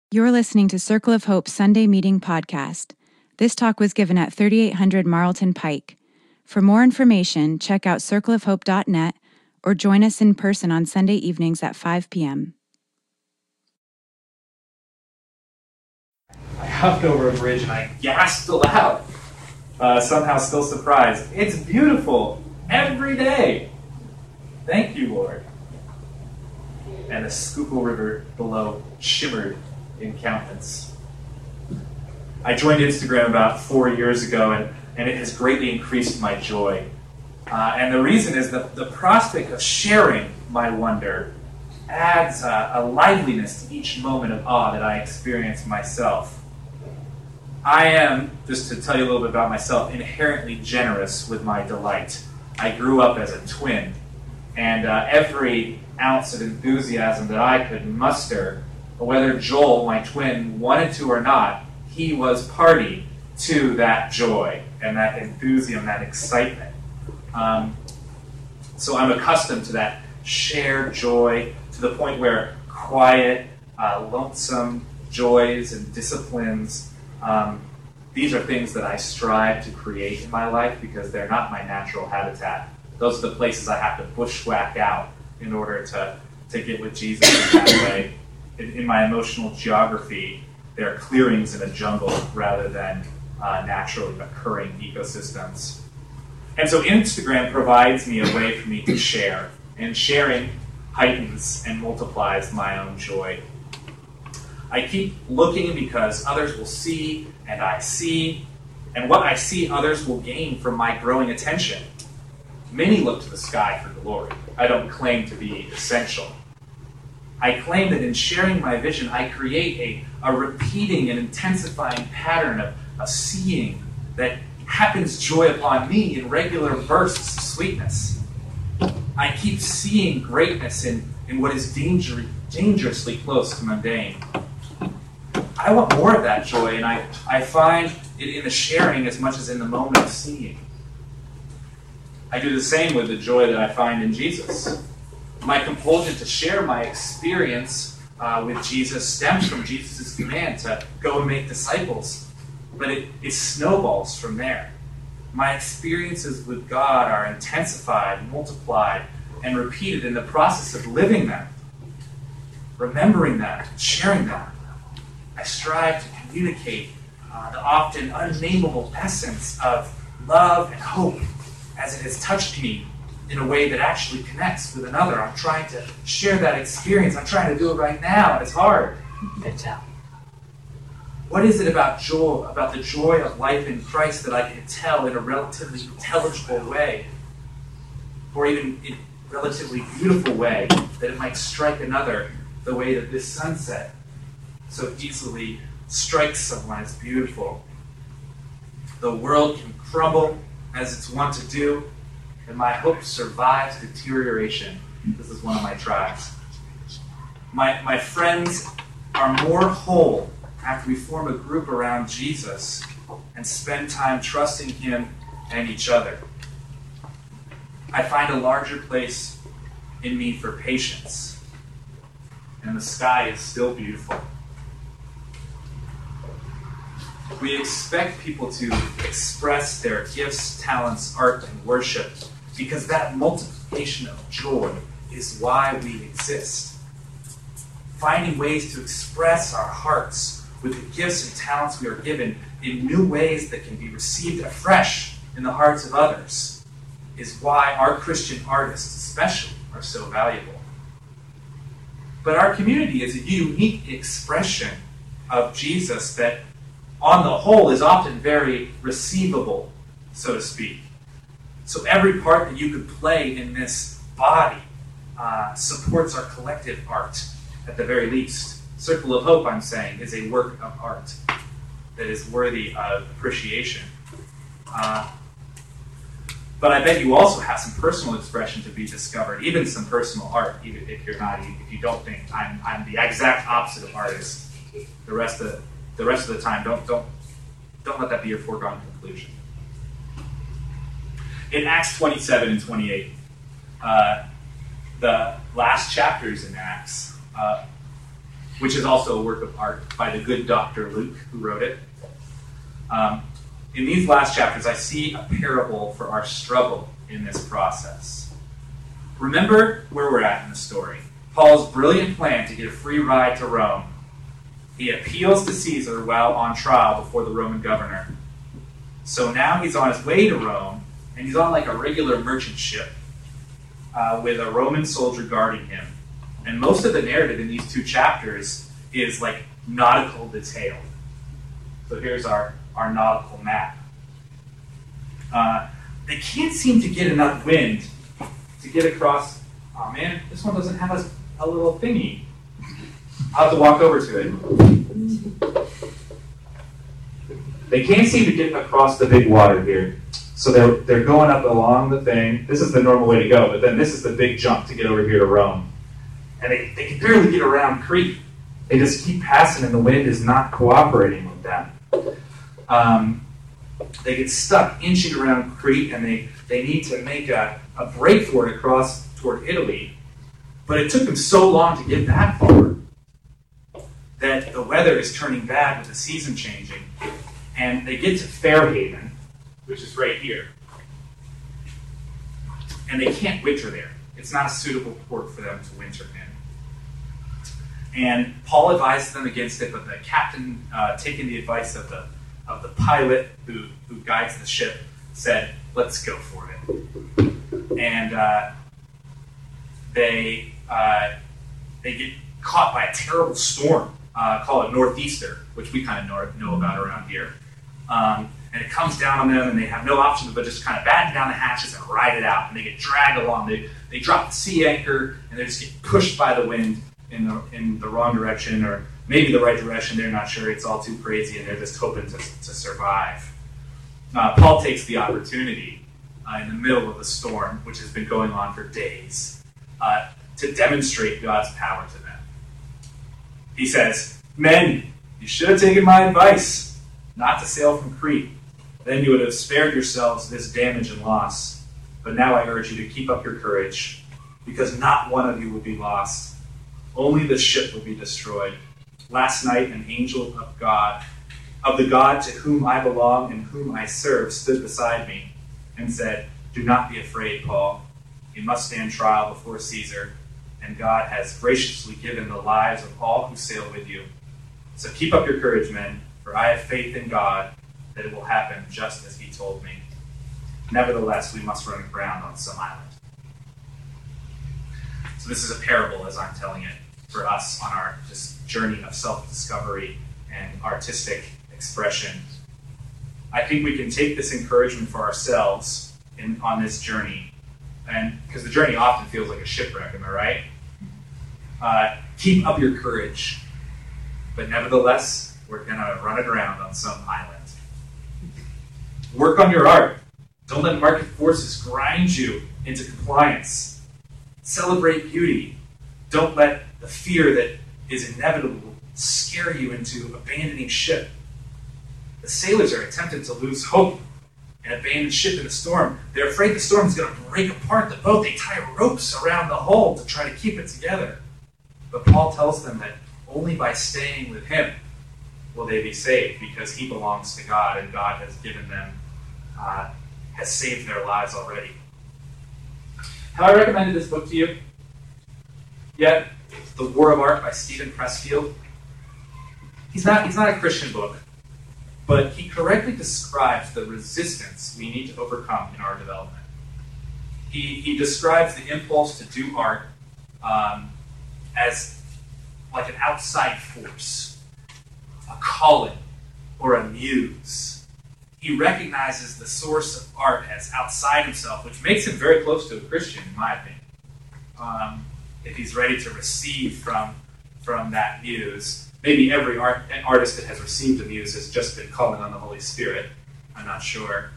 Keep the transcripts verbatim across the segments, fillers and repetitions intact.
You're listening to Circle of Hope Sunday Meeting Podcast. This talk was given at thirty-eight hundred Marlton Pike. For more information, check out circle of hope dot net or join us in person on Sunday evenings at five p.m. I hopped over a bridge and I gasped aloud, uh, somehow still surprised. It's beautiful every day. Thank you, Lord. And the Schuylkill River below shimmered in countenance. I joined Instagram about four years ago, and, and it has greatly increased my joy. Uh, and the reason is that the prospect of sharing my wonder adds uh, a liveliness to each moment of awe that I experience myself. I am, just to tell you a little bit about myself, inherently generous with my delight. I grew up as a twin, and uh, every ounce of enthusiasm that I could muster, whether Joel, my twin, wanted to or not, he was party to that joy and that enthusiasm, that excitement. Um, so I'm accustomed to that shared joy to the point where quiet, uh, lonesome joys and disciplines, um, these are things that I strive to create in my life because they're not my natural habitat. Those are the places I have to bushwhack out in order to, to get with Jesus in that way. In, in my emotional geography, there are clearings in a jungle rather than uh, naturally occurring ecosystems. And so Instagram provides me a way for me to share, and sharing heightens and multiplies my own joy. I keep looking because others will see, and I see, and what I see others will gain from my growing attention. Many look to the sky for glory. I don't claim to be essential. I claim that in sharing my vision, I create a, a repeating and intensifying pattern of, of seeing that happens joy upon me in regular bursts of sweetness. I keep seeing greatness in, in what is danger, dangerously close to mundane. I want more of that joy, and I, I find it in the sharing as much as in the moment of seeing. I do the same with the joy that I find in Jesus. My compulsion to share my experience uh, with Jesus stems from Jesus' command to go and make disciples, but it, it snowballs from there. My experiences with God are intensified, multiplied, and repeated in the process of living them, remembering them, sharing them. I strive to communicate uh, the often unnameable essence of love and hope as it has touched me in a way that actually connects with another. I'm trying to share that experience. I'm trying to do it right now, and it's hard. It's out. What is it about joy, about the joy of life in Christ that I can tell in a relatively intelligible way, or even in a relatively beautiful way, that it might strike another the way that this sunset so easily strikes someone as beautiful? The world can crumble as it's wont to do, and my hope survives deterioration. This is one of my tribes. My, my friends are more whole after we form a group around Jesus and spend time trusting Him and each other. I find a larger place in me for patience, and the sky is still beautiful. We expect people to express their gifts, talents, art, and worship because that multiplication of joy is why we exist. Finding ways to express our hearts with the gifts and talents we are given in new ways that can be received afresh in the hearts of others is why our Christian artists especially are so valuable. But our community is a unique expression of Jesus that on the whole is often very receivable, so to speak. So every part that you could play in this body uh, supports our collective art at the very least. Circle of Hope, I'm saying, is a work of art that is worthy of appreciation. Uh, but I bet you also have some personal expression to be discovered, even some personal art, even if you're not, if you don't think I'm, I'm the exact opposite of artist. The rest of the rest of the time, don't don't don't let that be your foregone conclusion. In Acts twenty-seven and twenty-eight, uh, the last chapters in Acts, uh, which is also a work of art by the good Doctor Luke, who wrote it. Um, in these last chapters, I see a parable for our struggle in this process. Remember where we're at in the story. Paul's brilliant plan to get a free ride to Rome. He appeals to Caesar while on trial before the Roman governor. So now he's on his way to Rome, and he's on like a regular merchant ship uh, with a Roman soldier guarding him. And most of the narrative in these two chapters is like nautical detail. So here's our, our nautical map. Uh, they can't seem to get enough wind to get across. Oh man, this one doesn't have a, a little thingy. I'll have to walk over to it. They can't seem to get across the big water here. So they're, they're going up along the thing. This is the normal way to go, but then this is the big jump to get over here to Rome. And they, they can barely get around Crete. They just keep passing and the wind is not cooperating with them. Um, they get stuck inching around Crete and they, they need to make a, a break for it across toward Italy. But it took them so long to get that far that the weather is turning bad with the season changing. And they get to Fairhaven, which is right here. And they can't winter there. It's not a suitable port for them to winter in. And Paul advises them against it, but the captain, uh, taking the advice of the of the pilot who, who guides the ship, said, let's go for it. And uh, they uh, they get caught by a terrible storm, uh, called a northeaster, which we kind of know, know about around here. Um, and it comes down on them, and they have no option but just kind of batten down the hatches and ride it out. And they get dragged along. They they drop the sea anchor, and they just get pushed by the wind in the in the wrong direction, or maybe the right direction. They're not sure. It's all too crazy, and they're just hoping to, to survive. Uh, Paul takes the opportunity uh, in the middle of the storm, which has been going on for days, uh, to demonstrate God's power to them. He says, "Men, you should have taken my advice not to sail from Crete. Then you would have spared yourselves this damage and loss. But now I urge you to keep up your courage, because not one of you will be lost. Only the ship will be destroyed. Last night an angel of God, of the God to whom I belong and whom I serve, stood beside me and said, 'Do not be afraid, Paul. You must stand trial before Caesar, and God has graciously given the lives of all who sail with you. So keep up your courage, men, for I have faith in God that it will happen just as he told me. Nevertheless, we must run aground on some island.'" So this is a parable, as I'm telling it, for us on our just journey of self-discovery and artistic expression. I think we can take this encouragement for ourselves in, on this journey, and because the journey often feels like a shipwreck, am I right? Uh, keep up your courage, but nevertheless, we're going to run it around on some island. Work on your art. Don't let market forces grind you into compliance. Celebrate beauty. Don't let the fear that is inevitable scare you into abandoning ship. The sailors are tempted to lose hope and abandon ship in a storm. They're afraid the storm is going to break apart the boat. They tie ropes around the hull to try to keep it together. But Paul tells them that only by staying with him will they be saved, because he belongs to God and God has given them, uh, has saved their lives already. Have I recommended this book to you yet? The War of Art by Stephen Pressfield. He's not, he's not a Christian book, but he correctly describes the resistance we need to overcome in our development. He, he describes the impulse to do art um, as like an outside force, a calling, or a muse. He recognizes the source of art as outside himself, which makes him very close to a Christian, in my opinion. Um, if he's ready to receive from, from that muse. Maybe every art, artist that has received a muse has just been calling on the Holy Spirit. I'm not sure.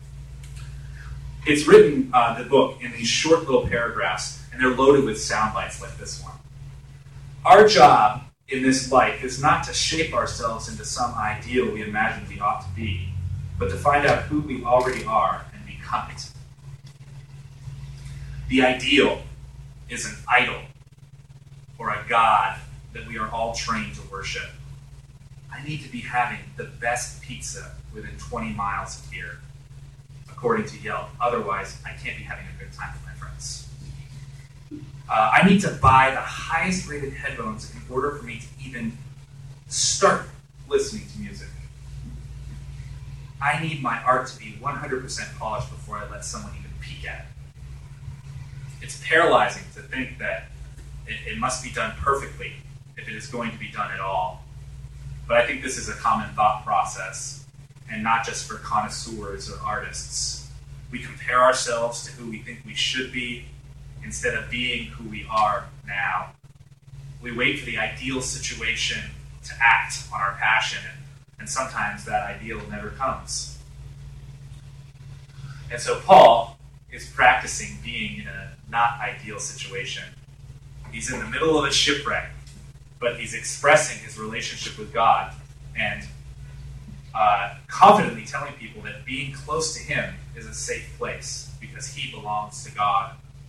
It's written, uh, the book, in these short little paragraphs, and they're loaded with sound bites like this one. Our job in this life is not to shape ourselves into some ideal we imagine we ought to be, but to find out who we already are and become it. The ideal is an idol or a god that we are all trained to worship. I need to be having the best pizza within twenty miles of here, according to Yelp. Otherwise, I can't be having a good time with my friends. Uh, I need to buy the highest rated headphones in order for me to even start listening to music. I need my art to be one hundred percent polished before I let someone even peek at it. It's paralyzing to think that it, it must be done perfectly if it is going to be done at all. But I think this is a common thought process, and not just for connoisseurs or artists. We compare ourselves to who we think we should be instead of being who we are now. We wait for the ideal situation to act on our passion, and, and sometimes that ideal never comes. And so Paul is practicing being in a not ideal situation. He's in the middle of a shipwreck, but he's expressing his relationship with God and uh, confidently telling people that being close to him is a safe place because he belongs to God.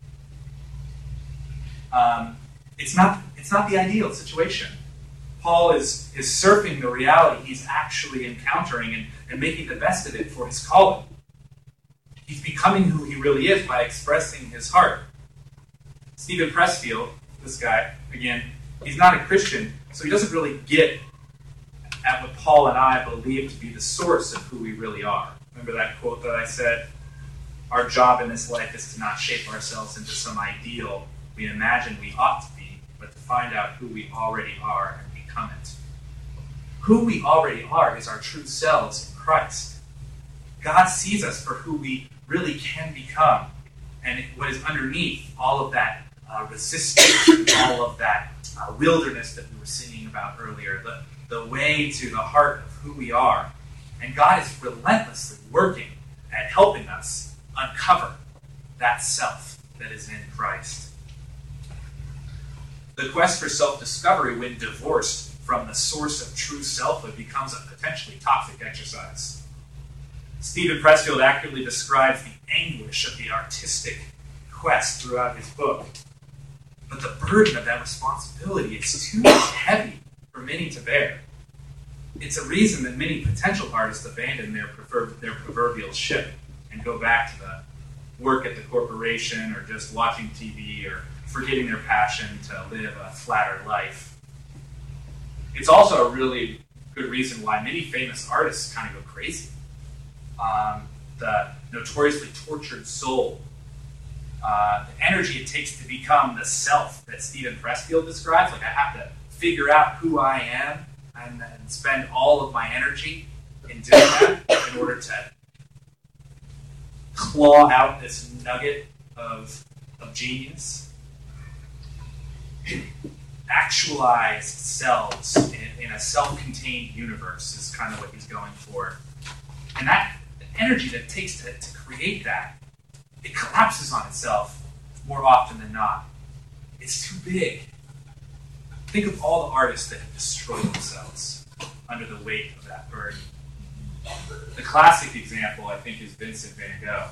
Um, it's not, it's not the ideal situation. Paul is, is surfing the reality he's actually encountering and, and making the best of it for his calling. He's becoming who he really is by expressing his heart. Steven Pressfield, this guy, again, he's not a Christian, so he doesn't really get at what Paul and I believe to be the source of who we really are. Remember that quote that I said? Our job in this life is to not shape ourselves into some ideal we imagine we ought to be, but to find out who we already are and become it. Who we already are is our true selves in Christ. God sees us for who we really can become, and what is underneath all of that uh, resistance and all of that uh, wilderness that we were singing about earlier, the, the way to the heart of who we are. And God is relentlessly working at helping us uncover that self that is in Christ. The quest for self-discovery, when divorced from the source of true selfhood, becomes a potentially toxic exercise. Steven Pressfield accurately describes the anguish of the artistic quest throughout his book. But the burden of that responsibility is too heavy for many to bear. It's a reason that many potential artists abandon their, prefer- their proverbial ship and go back to the work at the corporation or just watching T V or forgetting their passion to live a flatter life. It's also a really good reason why many famous artists kind of go crazy. Um, the notoriously tortured soul, uh, the energy it takes to become the self that Steven Pressfield describes, like I have to figure out who I am and, and spend all of my energy in doing that in order to claw out this nugget of, of genius. Actualized selves in, in a self-contained universe is kind of what he's going for. And that the energy that it takes to, to create that, it collapses on itself more often than not. It's too big. Think of all the artists that have destroyed themselves under the weight of that burden. The classic example, I think, is Vincent van Gogh.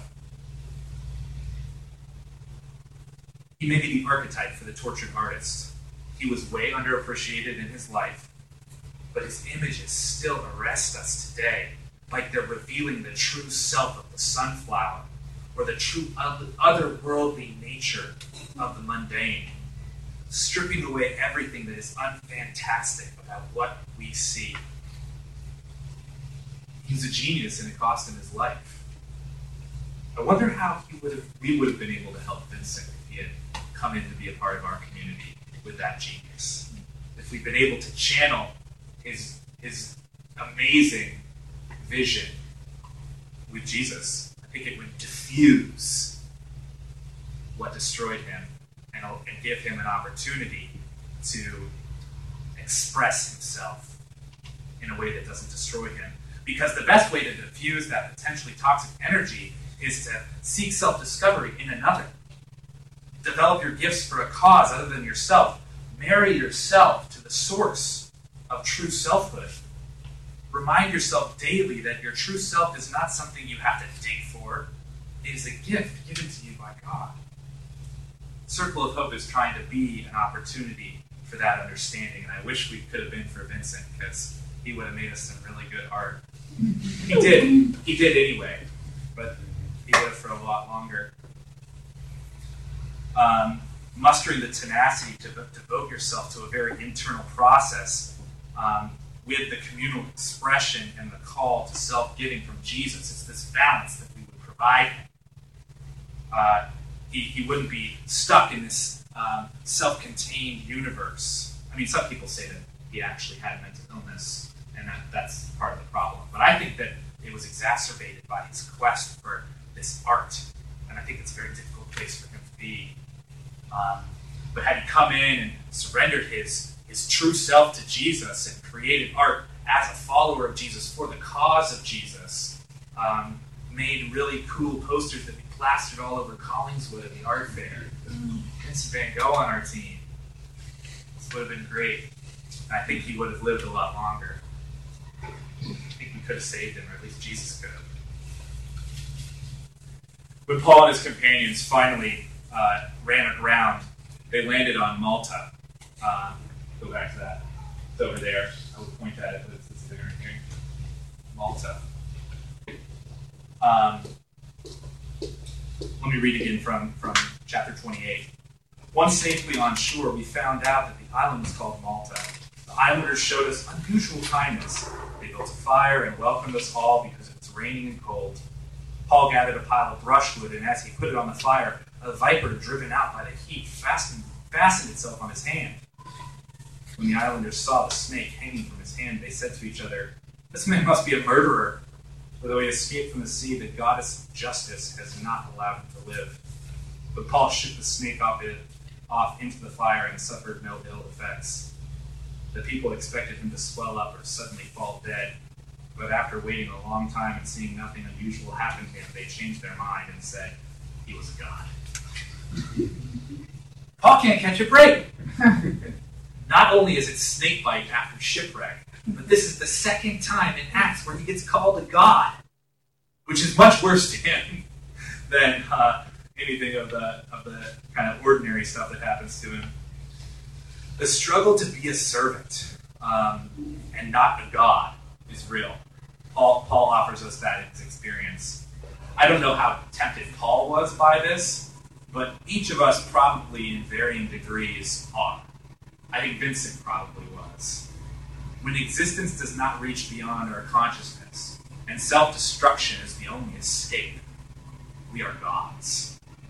He may be the archetype for the tortured artist. He was way underappreciated in his life, but his images still arrest us today, like they're revealing the true self of the sunflower, or the true otherworldly nature of the mundane, stripping away everything that is unfantastic about what we see. He's a genius, and it cost him his life. I wonder how he would have, we would have been able to help Vincent if he had come in to be a part of our community with that genius. If we've been able to channel his, his amazing vision with Jesus, I think it would diffuse what destroyed him and, and give him an opportunity to express himself in a way that doesn't destroy him. Because the best way to diffuse that potentially toxic energy is to seek self-discovery in another. Develop your gifts for a cause other than yourself. Marry yourself to the source of true selfhood. Remind yourself daily that your true self is not something you have to dig for. It is a gift given to you by God. Circle of Hope is trying to be an opportunity for that understanding. And I wish we could have been for Vincent, because he would have made us some really good art. He did. He did anyway. But he lived for a lot longer. Um, mustering the tenacity to devote yourself to a very internal process um, with the communal expression and the call to self-giving from Jesus. It's this balance that we would provide him. Uh, he, he wouldn't be stuck in this um, self-contained universe. I mean, some people say that he actually had mental illness, and that, that's part of the problem. But I think that it was exacerbated by his quest for this art, and I think it's a very difficult place for him to be. Um, but had he come in and surrendered his, his true self to Jesus and created art as a follower of Jesus for the cause of Jesus, um, made really cool posters that we plastered all over Collingswood at the art fair. Vincent Van Gogh on our team. This would have been great. I think he would have lived a lot longer. I think we could have saved him, or at least Jesus could have. When Paul and his companions finally uh, ran aground, they landed on Malta. Um, go back to that. It's over there. I would point at it, but it's, it's there here. Malta. Um, let me read again from, from chapter twenty-eight. Once safely on shore, we found out that the island was called Malta. The islanders showed us unusual kindness. They built a fire and welcomed us all because it was raining and cold. Paul gathered a pile of brushwood, and as he put it on the fire, a viper driven out by the heat fastened, fastened itself on his hand. When the islanders saw the snake hanging from his hand, they said to each other, "This man must be a murderer, for though he escaped from the sea, the goddess of justice has not allowed him to live." But Paul shook the snake off, it, off into the fire and suffered no ill effects. The people expected him to swell up or suddenly fall dead, but after waiting a long time and seeing nothing unusual happen to him, they changed their mind and said he was a god. Paul can't catch a break. Not only is it snakebite after shipwreck, but this is the second time in Acts where he gets called a god, which is much worse to him than uh, anything of the of the kind of ordinary stuff that happens to him. The struggle to be a servant um, and not a god is real. Paul, Paul offers us that in his experience. I don't know how tempted Paul was by this, but each of us probably in varying degrees are. I think Vincent probably was. When existence does not reach beyond our consciousness, and self-destruction is the only escape, we are gods.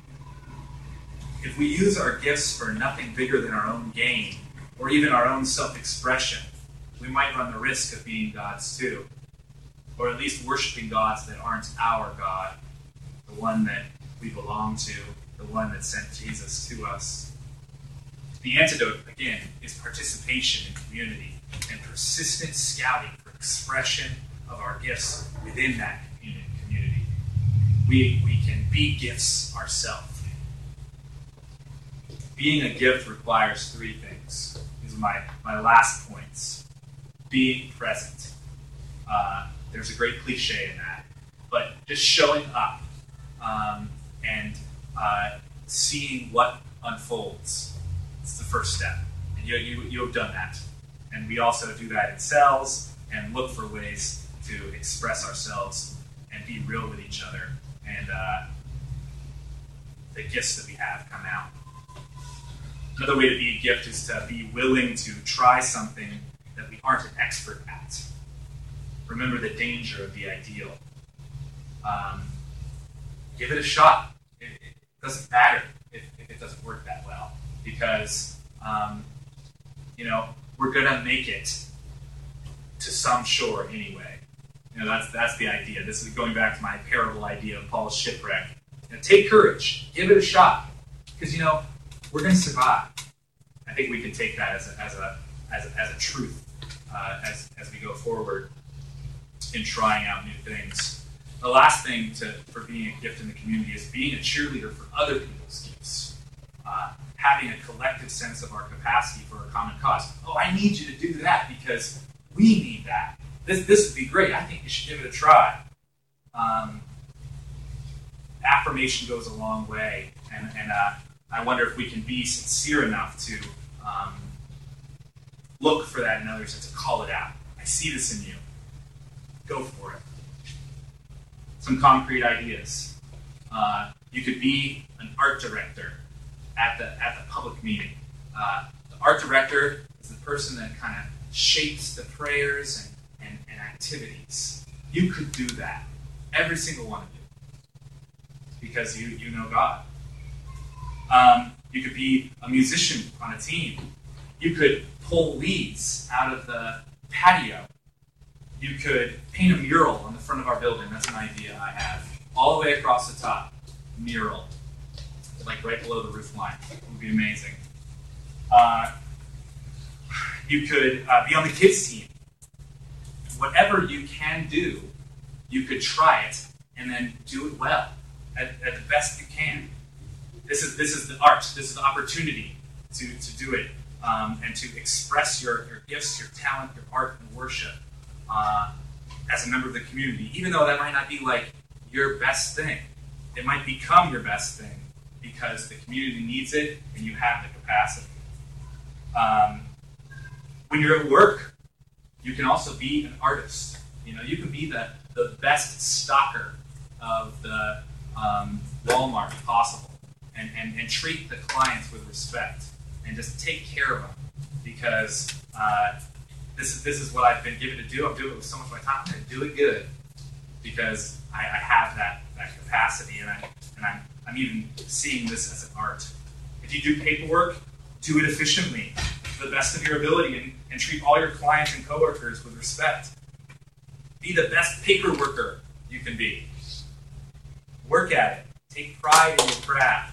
If we use our gifts for nothing bigger than our own gain, or even our own self-expression, we might run the risk of being gods too. Or at least worshiping gods that aren't our God, the one that we belong to, the one that sent Jesus to us. The antidote, again, is participation in community and persistent scouting for expression of our gifts within that community. We, we can be gifts ourselves. Being a gift requires three things. These are my, my last points. Being present. Uh, there's a great cliche in that. But just showing up um, and uh, seeing what unfolds. It's the first step. And you, you, you have done that. And we also do that in cells and look for ways to express ourselves and be real with each other. And uh, the gifts that we have come out. Another way to be a gift is to be willing to try something that we aren't an expert at. Remember the danger of the ideal. Um, give it a shot. It, it doesn't matter if, if it doesn't work that well, because um, you know we're gonna make it to some shore anyway. You know that's that's the idea. This is going back to my parable idea of Paul's shipwreck. You know, take courage. Give it a shot, because you know. We're going to survive. I think we can take that as a, as a, as a, as a truth uh, as, as we go forward in trying out new things. The last thing to, for being a gift in the community is being a cheerleader for other people's gifts. Uh, having a collective sense of our capacity for a common cause. Oh, I need you to do that because we need that. This, this would be great. I think you should give it a try. Um, affirmation goes a long way. And, and uh, I wonder if we can be sincere enough to um, look for that in others and to call it out. I see this in you. Go for it. Some concrete ideas. Uh, you could be an art director at the at the public meeting. Uh, the art director is the person that kind of shapes the prayers and, and, and activities. You could do that. Every single one of you. Because you, you know God. Um, you could be a musician on a team. You could pull weeds out of the patio. You could paint a mural on the front of our building. That's an idea I have. All the way across the top. Mural. Like right below the roof line. It would be amazing. Uh, you could uh, be on the kids team. Whatever you can do, you could try it and then do it well, at, at the best you can. This is this is the art. This is the opportunity to, to do it um, and to express your, your gifts, your talent, your art, and worship uh, as a member of the community. Even though that might not be like your best thing, it might become your best thing because the community needs it and you have the capacity. Um, when you're at work, you can also be an artist. You know, you can be the, the best stalker of the um, Walmart possible. And, and, and treat the clients with respect and just take care of them because uh, this is this is what I've been given to do. I'm doing it with so much of my time. I'm going to do it good because I, I have that, that capacity and, I, and I'm, I'm even seeing this as an art. If you do paperwork, do it efficiently to the best of your ability and, and treat all your clients and coworkers with respect. Be the best paper worker you can be. Work at it. Take pride in your craft.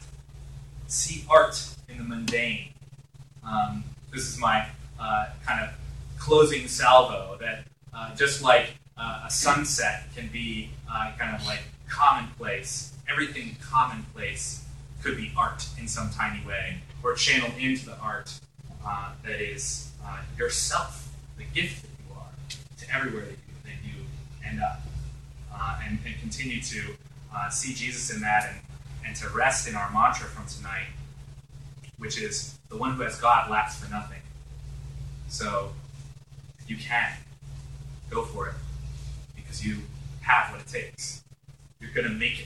See art in the mundane. Um, this is my uh, kind of closing salvo that uh, just like uh, a sunset can be uh, kind of like commonplace, everything commonplace could be art in some tiny way, or channeled into the art uh, that is uh, yourself, the gift that you are, to everywhere that you, that you end up. Uh, and, and continue to uh, see Jesus in that and and to rest in our mantra from tonight, which is, the one who has God lacks for nothing. So, if you can, go for it, because you have what it takes. You're going to make it.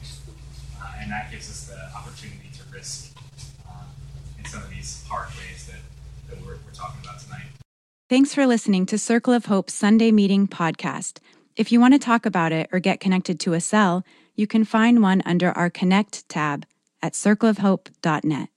Uh, and that gives us the opportunity to risk uh, in some of these hard ways that, that we're, we're talking about tonight. Thanks for listening to Circle of Hope's Sunday Meeting podcast. If you want to talk about it or get connected to a cell, you can find one under our Connect tab at circle of hope dot net.